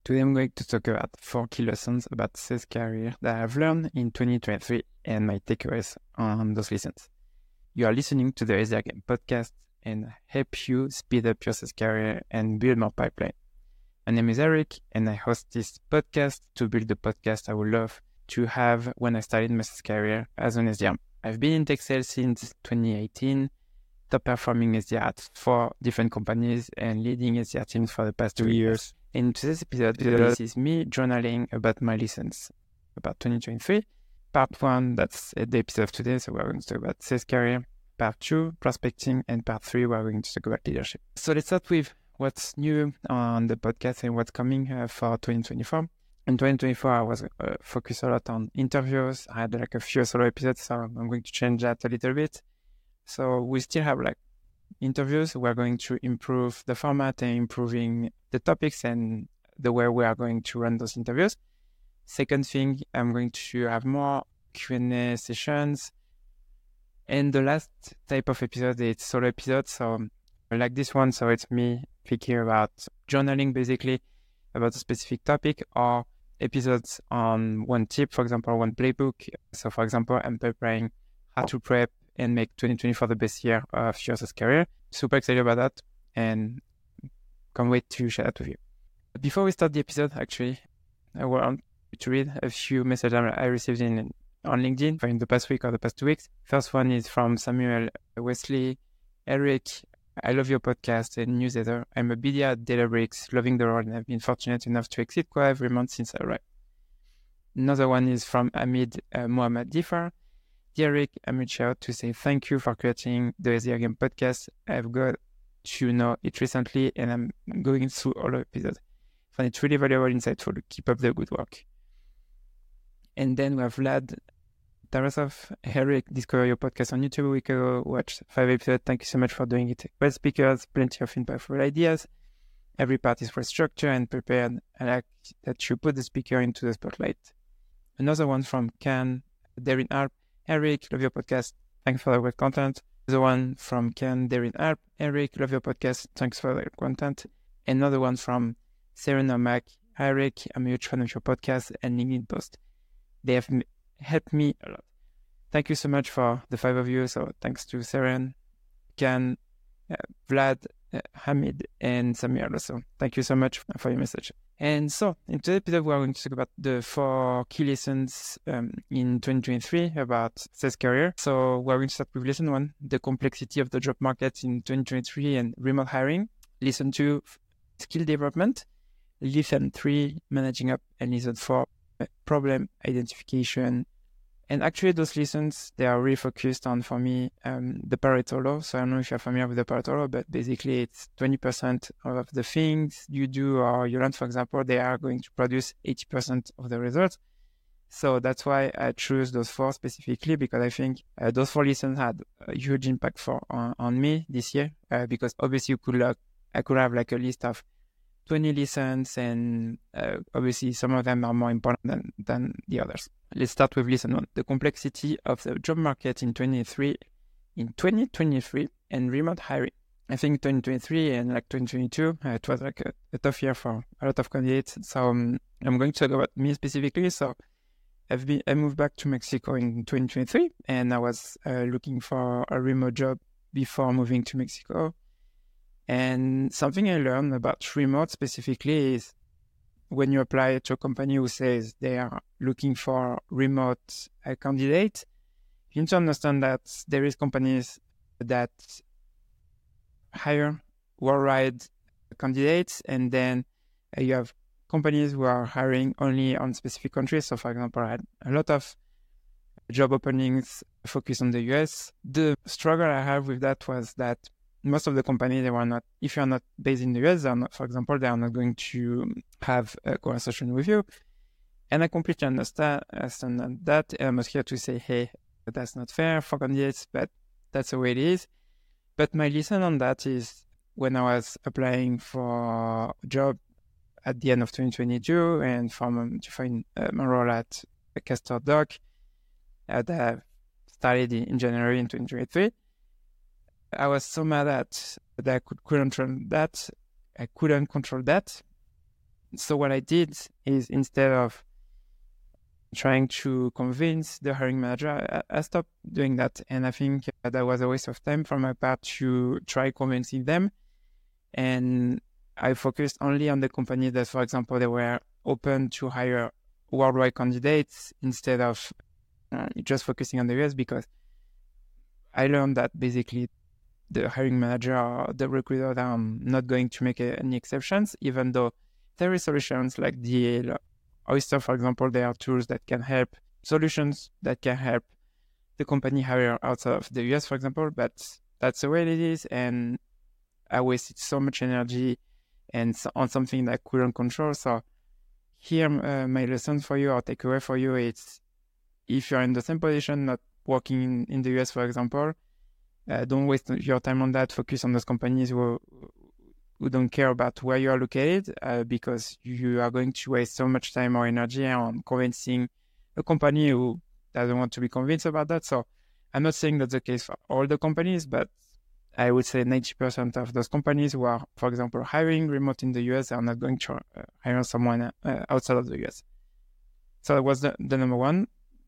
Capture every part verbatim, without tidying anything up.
Today I'm going to talk about four key lessons about sales career that I've learned in twenty twenty-three and my takeaways on those lessons. You are listening to the S D R Game podcast and help you speed up your sales career and build more pipeline. My name is Eric and I host this podcast to build the podcast I would love to have when I started my sales career as an S D R. I've been in tech sales since twenty eighteen, top performing S D R at four different companies and leading S D R teams for the past two years. In today's episode, this is me journaling about my lessons about twenty twenty-three. Part one, that's the episode of today, so we're going to talk about sales career. Part two, prospecting, and part three, we're going to talk about leadership. So let's start with what's new on the podcast and what's coming uh, for twenty twenty-four. In twenty twenty-four, I was uh, focused a lot on interviews. I had like a few solo episodes, so I'm going to change that a little bit. So we still have like interviews. We're going to improve the format and improving the topics and the way we are going to run those interviews. Second thing, I'm going to have more Q and A sessions. And the last type of episode is solo episodes. So like this one, so it's me speaking about journaling basically about a specific topic, or episodes on one tip, for example, one playbook. So for example, I'm preparing how to prep and make twenty twenty-four the best year of your sales career. Super excited about that and can't wait to share that with you. Before we start the episode, actually, I want to read a few messages I received in on LinkedIn in the past week or the past two weeks. First one is from Samuel Wesley. Eric, I love your podcast and newsletter. I'm a B D R at Databricks, loving the role, and I've been fortunate enough to exceed quota every month since I arrived. Another one is from Hamid uh, Mohammad Difar. Dear Eric, I'm reaching out to say thank you for creating the S D R Game podcast. I've got to know it recently and I'm going through all the episodes. I find it really valuable, insightful. Keep up the good work. And then we have Vlad Tarasov. Eric, discover your podcast on YouTube a week ago. Watched five episodes. Thank you so much for doing it. Great speakers, plenty of impactful ideas. Every part is well structured and prepared. I like that you put the speaker into the spotlight. Another one from Can, Darren Arp. Eric, love your podcast. Thanks for the great content. The one from Ken, Darren Arp. Eric, love your podcast. Thanks for the content. Another one from Serena Mac. Hi, Eric. I'm a huge fan of your podcast and LinkedIn post. They have m- helped me a lot. Thank you so much for the five of you. So thanks to Seren, Ken, uh, Vlad, uh, Hamid, and Samir also. Thank you so much for your message. And so, in today's episode, we're going to talk about the four key lessons um, in twenty twenty-three about sales career. So, we're going to start with lesson one, the complexity of the job market in twenty twenty-three and remote hiring. Lesson two, skill development. Lesson three, managing up. And lesson four, problem identification. And actually, those lessons, they are really focused on, for me, um, the Pareto law. So I don't know if you're familiar with the Pareto law, but basically it's twenty percent of the things you do or you learn, for example, they are going to produce eighty percent of the results. So that's why I choose those four specifically, because I think uh, those four lessons had a huge impact for on, on me this year. Uh, because obviously you could uh, I could have like a list of twenty lessons, and uh, obviously some of them are more important than, than the others. Let's start with lesson one, the complexity of the job market in twenty-three, in twenty twenty-three and remote hiring. I think twenty twenty-three and like twenty twenty-two, uh, it was like a, a tough year for a lot of candidates. So um, I'm going to talk about me specifically. So I've been, I moved back to Mexico in twenty twenty-three, and I was uh, looking for a remote job before moving to Mexico. And something I learned about remote specifically is when you apply to a company who says they are looking for remote uh, candidates, you need to understand that there is companies that hire worldwide candidates, and then uh, you have companies who are hiring only on specific countries. So, for example, I had a lot of job openings focused on the U S. The struggle I have with that was that most of the companies, they were not, if you're not based in the U S, they're not, for example, they are not going to have a conversation with you. And I completely understand, understand that. I'm not here to say, hey, that's not fair for candidates, but that's the way it is. But my lesson on that is when I was applying for a job at the end of twenty twenty-two and from um, to find uh, my role at Castor Doc uh, that I started in, in January in twenty twenty-three, I was so mad at that I could, couldn't control that. I couldn't control that. so what I did is, instead of trying to convince the hiring manager, I, I stopped doing that. And I think that was a waste of time from my part to try convincing them. And I focused only on the company that, for example, they were open to hire worldwide candidates instead of uh, just focusing on the U S, because I learned that basically the hiring manager or the recruiter are not going to make a, any exceptions, even though there are solutions like D L, Oyster, for example. There are tools that can help, solutions that can help the company hire outside of the U S, for example, but that's the way it is. And I wasted so much energy and so, on something that I couldn't control. So here, uh, my lesson for you or takeaway for you is, if you're in the same position, not working in, in the U S, for example, uh, don't waste your time on that. Focus on those companies who who don't care about where you are located, uh, because you are going to waste so much time or energy on convincing a company who doesn't want to be convinced about that. So I'm not saying that's the case for all the companies, but I would say ninety percent of those companies who are, for example, hiring remote in the U S are not going to uh, hire someone uh, outside of the U S. So that was the, the number one.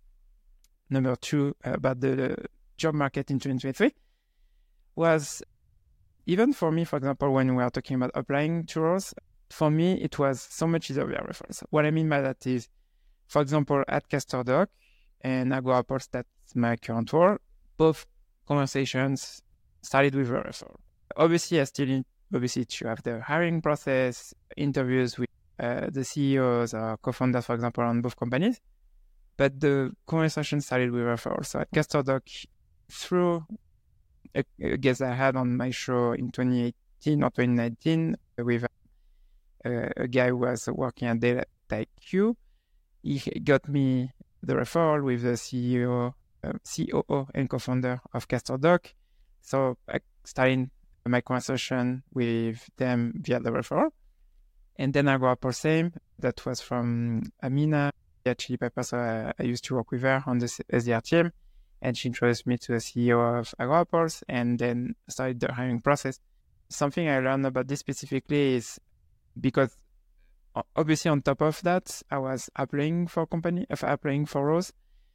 Number two, uh, about the, the job market in twenty twenty-three, was, even for me, for example, when we are talking about applying to roles, for me, it was so much easier via referrals. What I mean by that is, for example, at CasterDoc and AgroApports, that's my current role, both conversations started with a referral. Obviously, I still need, obviously, to have the hiring process, interviews with uh, the C E Os or co-founders, for example, on both companies. But the conversation started with referrals. So at CasterDoc, through a, a guest I had on my show in twenty eighteen or twenty nineteen with a, a guy who was working at DataIQ, he got me the referral with the C E O, uh, C O O and co-founder of CasterDoc. So I started my conversation with them via the referral. And then AgroApports, same. That was from Amina at Chili Peppers. So I, I used to work with her on the S D R team. And she introduced me to the C E O of AgroApports, and then started the hiring process. Something I learned about this specifically is, because obviously on top of that, I was applying for company, applying for roles.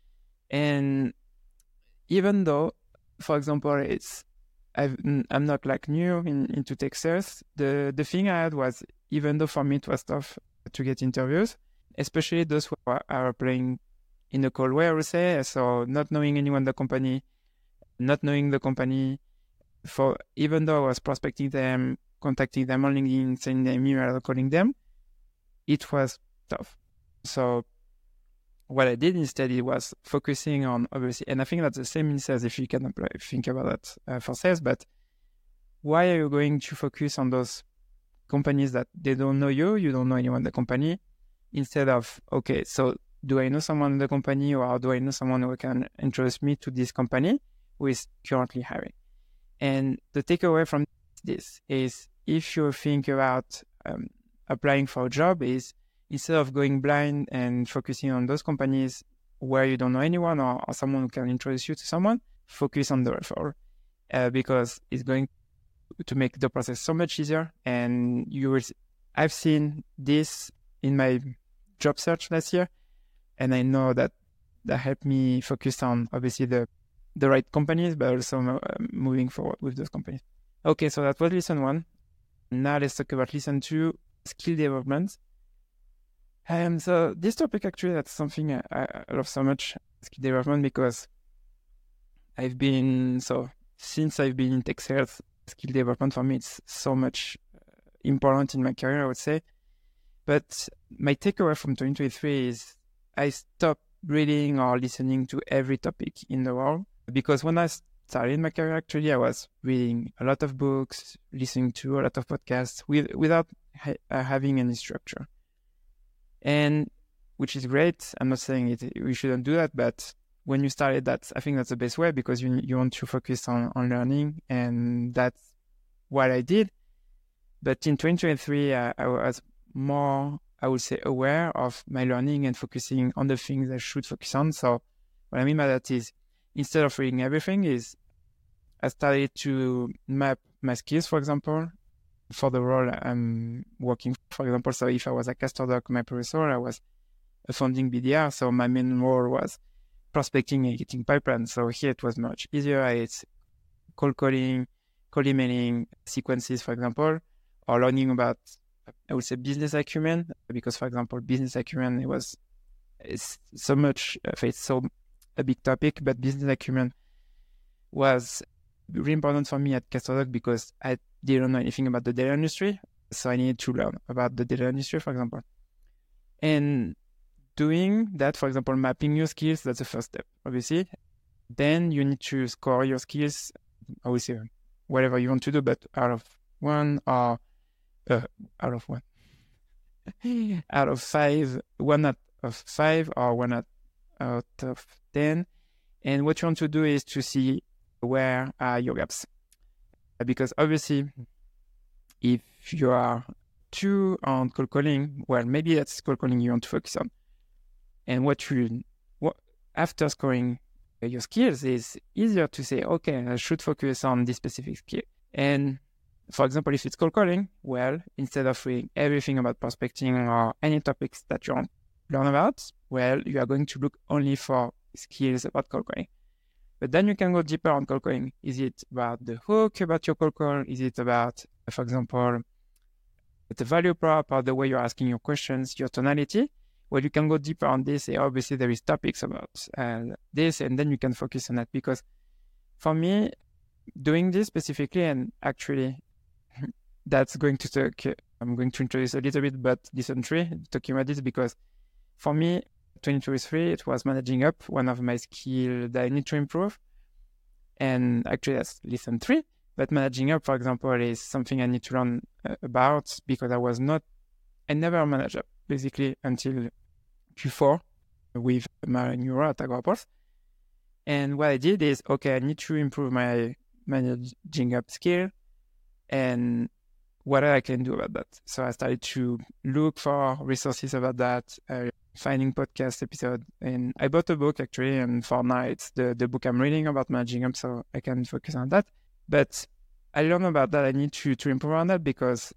And even though, for example, it's I've, I'm not like new in, into tech sales, the, the thing I had was, even though for me it was tough to get interviews, especially those who are, are applying in a cold way, I would say. So not knowing anyone in the company, not knowing the company, for even though I was prospecting them, contacting them on LinkedIn, sending them email, calling them, it was tough. So what I did instead, it was focusing on, obviously, and I think that's the same in sales if you can apply, think about that uh, for sales, but why are you going to focus on those companies that they don't know you, you don't know anyone in the company, instead of, okay, so do I know someone in the company, or do I know someone who can introduce me to this company who is currently hiring? And the takeaway from this is, if you think about um, applying for a job, is instead of going blind and focusing on those companies where you don't know anyone, or, or someone who can introduce you to someone, focus on the referral, uh, because it's going to make the process so much easier. And you will, I've seen this in my job search last year, and I know that that helped me focus on, obviously, the the right companies, but also uh, moving forward with those companies. Okay, so that was lesson one. Now let's talk about lesson two, skill development. Um, so this topic, actually, that's something I, I love so much, skill development, because I've been, so since I've been in tech sales, skill development for me, it's so much important in my career, I would say. But my takeaway from twenty twenty-three is I stopped reading or listening to every topic in the world, because when I started my career, actually, I was reading a lot of books, listening to a lot of podcasts with, without ha- uh, having any structure. And which is great. I'm not saying it, we shouldn't do that, but when you started that, I think that's the best way, because you you want to focus on, on learning, and that's what I did. But in twenty twenty-three, I, I was more, I would say, aware of my learning and focusing on the things I should focus on. So what I mean by that is, instead of reading everything, is I started to map my skills, for example, for the role I'm working, for example. So if I was at Casterdoc, my previous role, I was a founding B D R. So my main role was prospecting and getting pipeline. So here it was much easier. It's cold calling, cold emailing, sequences, for example, or learning about, I would say, business acumen, because, for example, business acumen, it was it's so much, it's so a big topic, but business acumen was really important for me at Casterdoc because I didn't know anything about the data industry. So I needed to learn about the data industry, for example. And doing that, for example, mapping your skills, that's the first step, obviously. Then you need to score your skills, I would say, whatever you want to do, but out of one or uh, out of one, out of five, one out of five or one out, out of ten. And what you want to do is to see where are your gaps. Because obviously, if you are too on cold calling, well, maybe that's cold calling you want to focus on. And what you, what, after scoring your skills, is easier to say, okay, I should focus on this specific skill. And for example, if it's cold calling, well, instead of reading everything about prospecting or any topics that you want to learn about, well, you are going to look only for skills about cold calling. But then you can go deeper on cold calling. Is it about the hook about your cold call? Is it about, for example, the value prop or the way you're asking your questions, your tonality? Well, you can go deeper on this. Obviously, there is topics about uh, this, and then you can focus on that. Because for me, doing this specifically, and actually, that's going to take, I'm going to introduce a little bit, but listen three, talking about this, because for me, twenty twenty-three, it was managing up, one of my skills that I need to improve. And actually, that's listen three. But managing up, for example, is something I need to learn uh, about, because I was not, I never managed up, basically, until Q four with my new role at AgroApports. And what I did is, okay, I need to improve my managing up skill, and what I can do about that. So I started to look for resources about that, uh, finding podcast episode, and I bought a book actually, and for now it's the, the book I'm reading about managing up, so I can focus on that. But I learned about that. I need to, to improve on that, because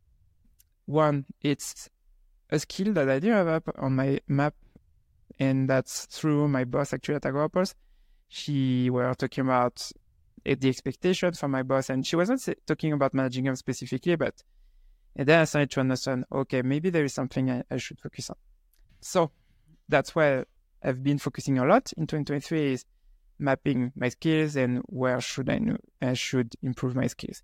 one, it's a skill that I didn't have on my map, and that's through my boss actually at AgroApports. She were talking about the expectations from my boss, and she wasn't talking about managing up specifically, but and then I started to understand, okay, maybe there is something I, I should focus on. So that's why I've been focusing a lot in twenty twenty-three, is mapping my skills and where should I, know, I should improve my skills.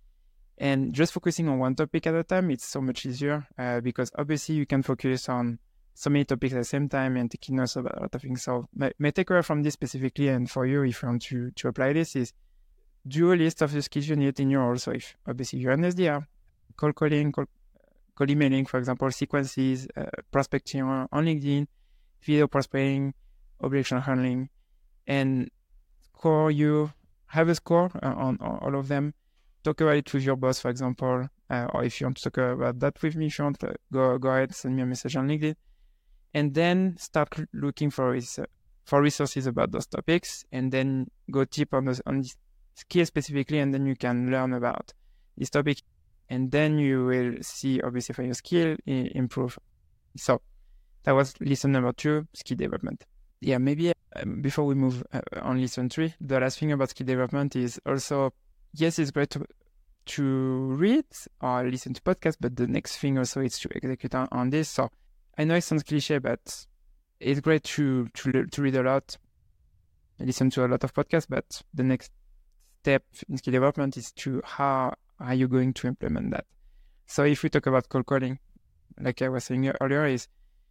And just focusing on one topic at a time, it's so much easier uh, because obviously you can focus on so many topics at the same time and taking notes about a lot of things. So my, my takeaway from this specifically, and for you, if you want to, to apply this, is do a list of the skills you need in your role. So if obviously you're an S D R, cold calling, cold, cold emailing, for example, sequences, uh, prospecting on, on LinkedIn, video prospecting, objection handling, and score you, have a score uh, on, on all of them. Talk about it with your boss, for example, uh, or if you want to talk about that with me, if you want, uh, go go ahead, send me a message on LinkedIn, and then start looking for res- for resources about those topics, and then go deep on those on this skill specifically, and then you can learn about this topic, and then you will see obviously for your skill I- improve. So that was lesson number two, skill development. Yeah, maybe uh, before we move uh, on lesson three, the last thing about skill development is also, yes, it's great to, to read or listen to podcasts, but the next thing also is to execute on, on this. So I know it sounds cliche, but it's great to, to, to read a lot, listen to a lot of podcasts, but the next step in skill development is to how are you going to implement that. So if we talk about cold calling, like I was saying earlier, is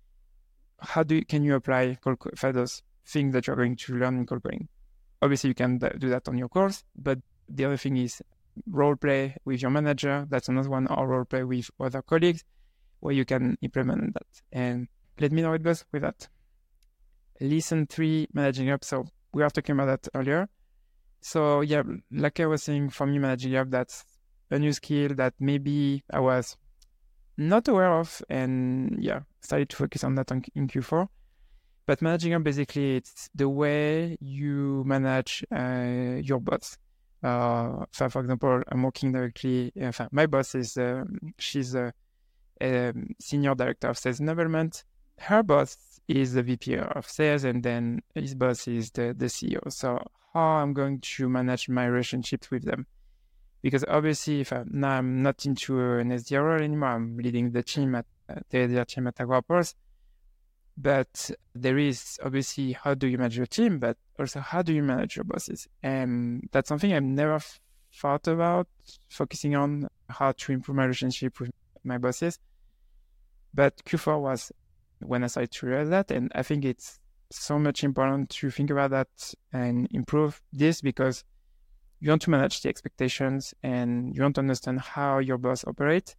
how do you, can you apply cold, for those things that you're going to learn in cold calling? Obviously, you can do that on your course, but the other thing is role play with your manager. That's another one, or role play with other colleagues where you can implement that. And let me know how it goes with that. Lesson three, managing up. So we were talking about that earlier. So yeah, like I was saying, for me, managing up, that's a new skill that maybe I was not aware of, and yeah, started to focus on that on, in Q four. But managing up, basically, it's the way you manage uh, your bots. Uh, for, for example, I'm working directly, uh, my boss is, uh, she's a, a senior director of sales enablement. Her boss is the V P of sales, and then his boss is the, the C E O. So how I'm going to manage my relationships with them? Because obviously, if I'm, now I'm not into an S D R role anymore, I'm leading the team at uh, the S D R team at AgroHelpers. But there is obviously how do you manage your team, but also how do you manage your bosses? And that's something I've never f- thought about, focusing on how to improve my relationship with my bosses. But Q four was when I started to realize that, and I think it's so much important to think about that and improve this, because you want to manage the expectations and you want to understand how your boss operates.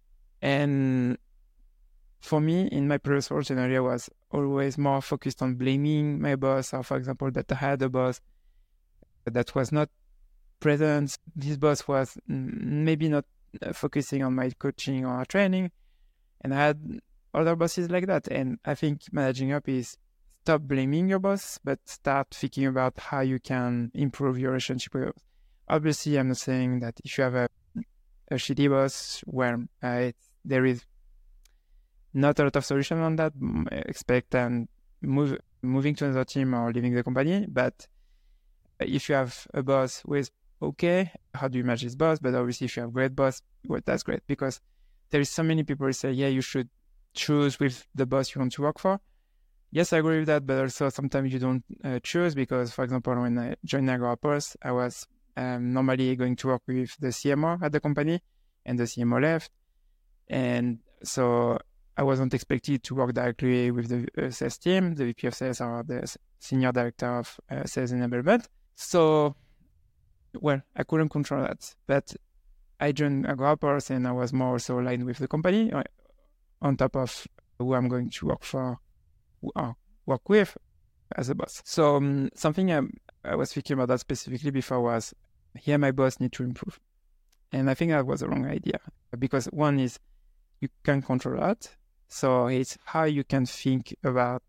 And for me, in my previous role, scenario was always more focused on blaming my boss, or for example, that I had a boss that was not present. This boss was maybe not focusing on my coaching or training, and I had other bosses like that. And I think managing up is stop blaming your boss, but start thinking about how you can improve your relationship with your boss. Obviously, I'm not saying that if you have a, a shitty boss where uh, it, there is not a lot of solution on that, expect and move moving to another team or leaving the company. But if you have a boss who is okay, how do you manage this boss? But obviously, if you have a great boss, well, that's great, because there is so many people who say, yeah, you should choose with the boss you want to work for. Yes, I agree with that, but also sometimes you don't uh, choose, because, for example, when I joined AgroHelpers, I was um, normally going to work with the C M O at the company, and the C M O left. And so I wasn't expected to work directly with the uh, sales team, the V P of sales or the senior director of uh, sales enablement. So, well, I couldn't control that. But I joined AgroHelpers, and I was more also aligned with the company, uh, on top of who I'm going to work for, uh, work with as a boss. So um, something I, I was thinking about that specifically before was, here my boss need to improve. And I think that was a wrong idea, because one is you can control that. So it's how you can think about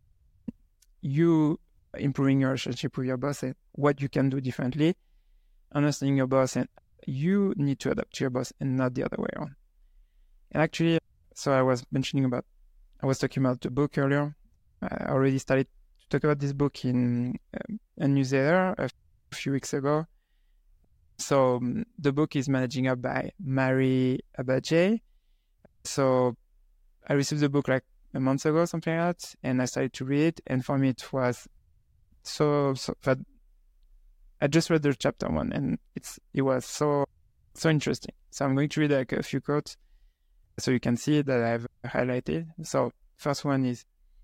you improving your relationship with your boss and what you can do differently, understanding your boss, and you need to adapt to your boss and not the other way around. And actually, so I was mentioning about, I was talking about the book earlier. I already started to talk about this book in um, a newsletter a few weeks ago. So um, the book is Managing Up by Mary Abaje. So I received the book like a month ago, something like that, and I started to read it. And for me, it was so, so that I just read the chapter one, and it's it was so so interesting. So I'm going to read like a few quotes, so you can see that I've highlighted. So first one is,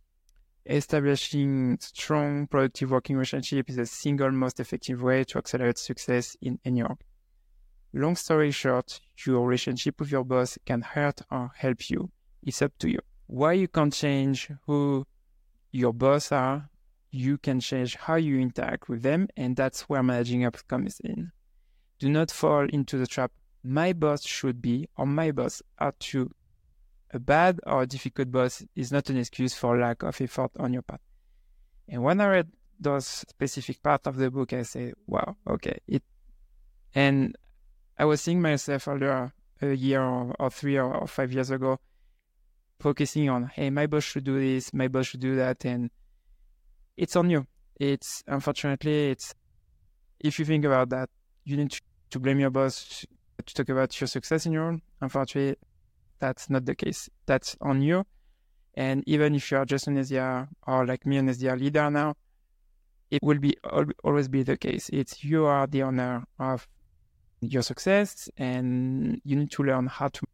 establishing strong, productive working relationship is the single most effective way to accelerate success in any org. Long story short, your relationship with your boss can hurt or help you. It's up to you. Why you can't change who your boss are, you can change how you interact with them, and that's where managing up comes in. Do not fall into the trap, my boss should be, or my boss ought to. A bad or a difficult boss is not an excuse for lack of effort on your part. And when I read those specific parts of the book, I say, wow, okay. It, and I was seeing myself earlier, a year or, or three or, or five years ago, focusing on, hey, my boss should do this, my boss should do that, and it's on you. It's, unfortunately, it's, if you think about that, you need to, to blame your boss to talk about your success in your own. Unfortunately, that's not the case. That's on you. And even if you are just an S D R, or like me, an S D R leader now, it will be always be the case. It's you are the owner of your success, and you need to learn how to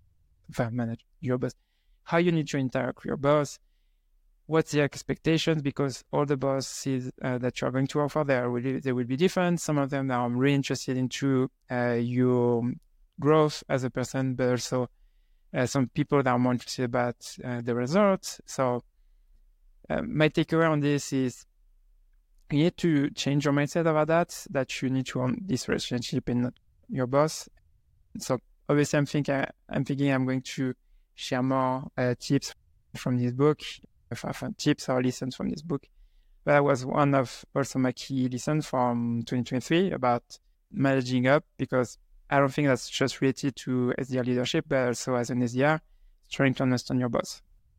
manage your boss, how you need to interact with your boss, what's the expectations, because all the bosses uh, that you are going to work for, they, are really, they will be different. Some of them are really interested into uh, your growth as a person, but also uh, some people that are more interested about uh, the results. So uh, my takeaway on this is you need to change your mindset about that, that you need to own this relationship and not your boss. So obviously I'm thinking, I'm thinking I'm going to share more uh, tips from this book, tips or lessons from this book. That was one of also my key lessons from twenty twenty-three about managing up, because I don't think that's just related to S D R leadership, but also as an S D R, trying to understand your boss.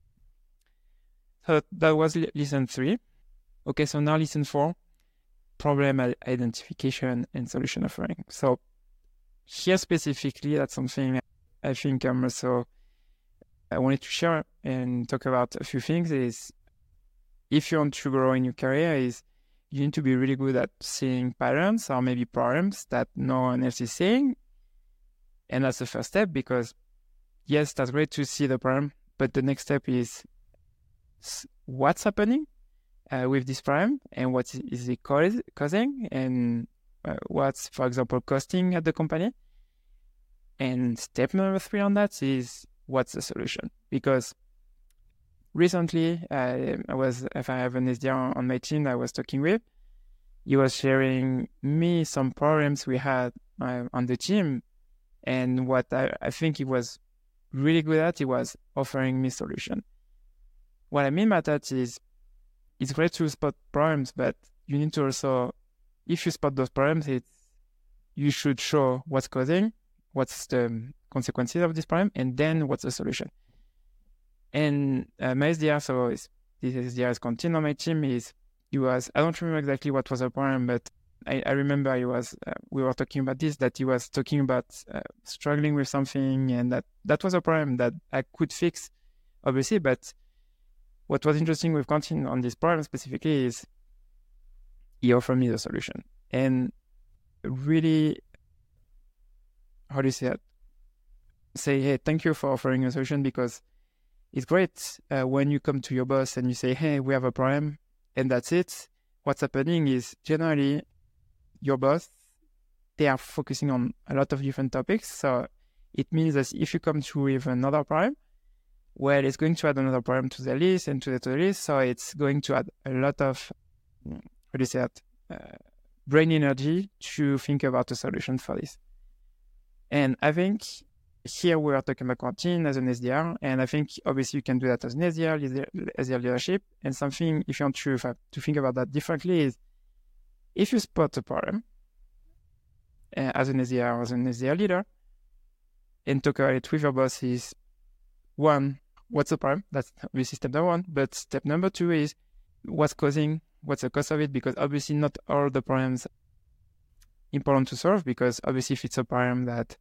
So that was lesson three. Okay, so now lesson four, problem identification and solution offering. So here specifically, that's something I think I'm also, I wanted to share and talk about a few things is, if you want to grow in your career, is you need to be really good at seeing patterns or maybe problems that no one else is seeing. And that's the first step, because yes, that's great to see the problem, but the next step is what's happening uh, with this problem, and what is it causing, and uh, what's, for example, costing at the company. And step number three on that is what's the solution? Because recently, uh, I was, if I have an S D R on my team that I was talking with, he was sharing me some problems we had uh, on the team. And what I, I think he was really good at, he was offering me solution. What I mean by that is, it's great to spot problems, but you need to also, if you spot those problems, it's, you should show what's causing, what's the consequences of this problem, and then what's the solution. And uh, my S D R, so is, this S D R is continuing on my team, is, he was, I don't remember exactly what was the problem, but I, I remember he was, uh, we were talking about this, that he was talking about uh, struggling with something, and that that was a problem that I could fix, obviously. But what was interesting with Quentin on this problem specifically is he offered me the solution. And really, how do you say that? Say, hey, thank you for offering a solution, because it's great uh, when you come to your boss and you say, hey, we have a problem, and that's it. What's happening is generally your boss, they are focusing on a lot of different topics. So it means that if you come to with another problem, well, it's going to add another problem to the list and to the to-do list. So it's going to add a lot of, how do you say that, uh, brain energy to think about a solution for this. And I think here we are talking about Quentin as an S D R, and I think obviously you can do that as an S D R, S D R leadership. And something, if you want to, to think about that differently, is if you spot a problem uh, as an S D R or as an S D R leader, and talk about it with your boss, is one, what's the problem? That's obviously step number one. But step number two is what's causing, what's the cause of it? Because obviously not all the problems important to solve, because obviously if it's a problem that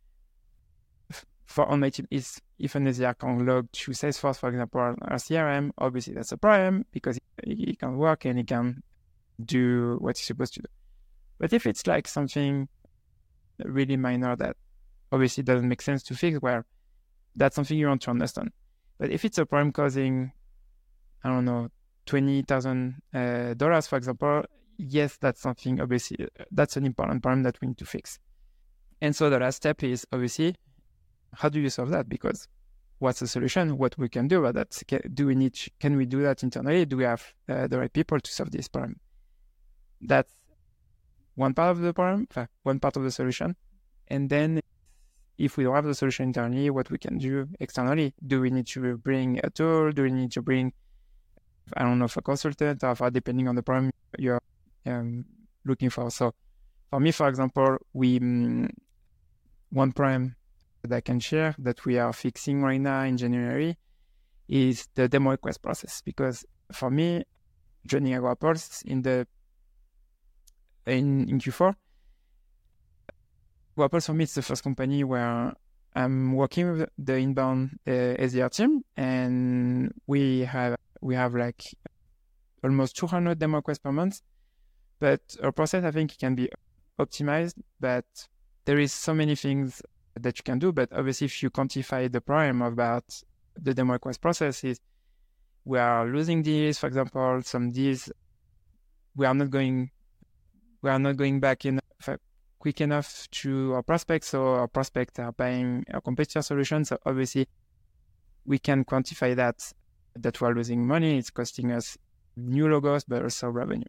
for on my team is, if an S D R can log to Salesforce, for example, or C R M, obviously that's a problem, because it can work and it can do what it's supposed to do. But if it's like something really minor that obviously doesn't make sense to fix, well, that's something you want to understand. But if it's a problem causing, I don't know, twenty thousand dollars, uh, for example, yes, that's something, obviously, that's an important problem that we need to fix. And so the last step is, obviously, how do you solve that? Because what's the solution? What we can do about that? Do we need, can we do that internally? Do we have uh, the right people to solve this problem? That's one part of the problem, one part of the solution. And then if we don't have the solution internally, what we can do externally? Do we need to bring a tool? Do we need to bring, I don't know, a consultant, or depending on the problem you're um, looking for. So for me, for example, we um, one problem that I can share that we are fixing right now in January is the demo request process. Because for me, joining AgroApples in the in, in Q four, AgroApples for me it's the first company where I'm working with the inbound uh, S D R team, and we have we have like almost two hundred demo requests per month. But our process, I think, can be optimized. But there is so many things that you can do. But obviously, if you quantify the problem about the demo request process, is we are losing deals. For example, some deals we are not going we are not going back in quick enough to our prospects, so our prospects are buying a competitor solution. So obviously, we can quantify that that we are losing money. It's costing us new logos, but also revenue.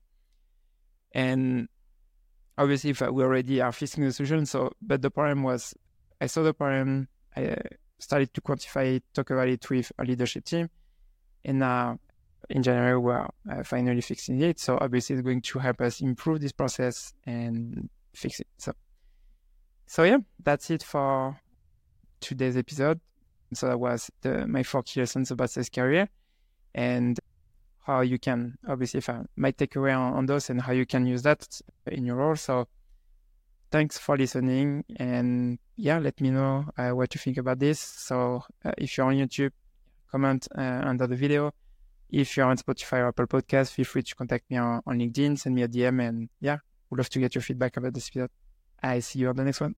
And obviously, if we already are fixing the solution, so but the problem was, I saw the problem, I started to quantify it, talk about it with our leadership team, and now in January we're uh, finally fixing it. So obviously, it's going to help us improve this process and fix it. So, so yeah, that's it for today's episode. So that was the, my four key lessons about sales career and how you can, obviously, find my takeaway on, on those and how you can use that in your role. So thanks for listening. And yeah, let me know uh, what you think about this. So uh, if you're on YouTube, comment uh, under the video. If you're on Spotify or Apple Podcasts, feel free to contact me on, on LinkedIn, send me a D M, and yeah, would love to get your feedback about this episode. I see you on the next one.